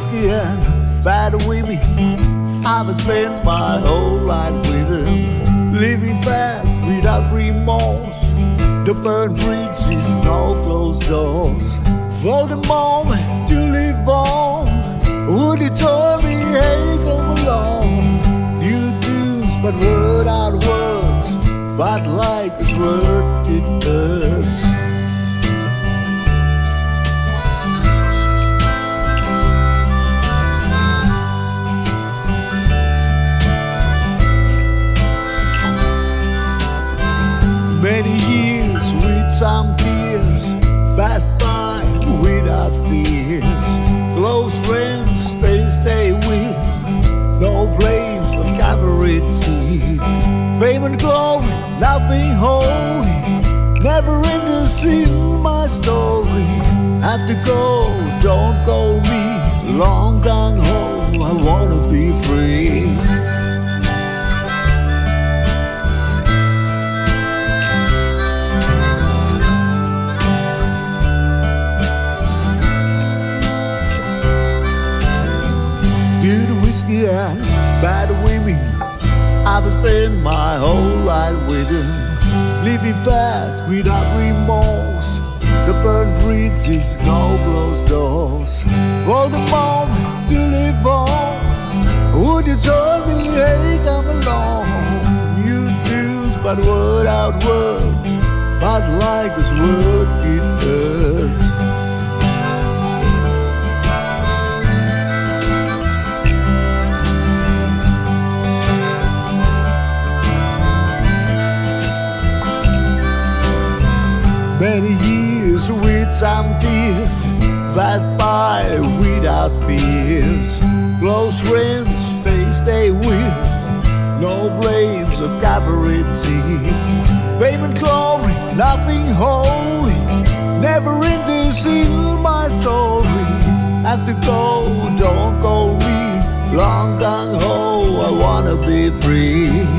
whiskey and bad women. I've spent my whole life with them, living fast without remorse. The burnt bridges, no closed doors. For the moment to live on, would you told me, hey, come along? You tunes, but without words, but like this word, it hurts. Many years with some tears passed by without fears. Close friends they stay with, no flames of cabaret seed. Fame and glory, nothing holy, never in the scene my story. Have to go, don't go me, long gone home, I wanna be free. Due to whiskey and bad women, I've spent my whole life with them, living fast without remorse. The burnt bridges, no closed doors. For the moment to live on, would you tell me, hey, come along? You choose but without words, but like this word it hurts. Many years with some tears passed by without fears. Close friends they stay with, no blames of cabaret scene. Fame and glory, nothing holy, never in this in my story. Have to go, don't go me, long gone ho, I wanna be free.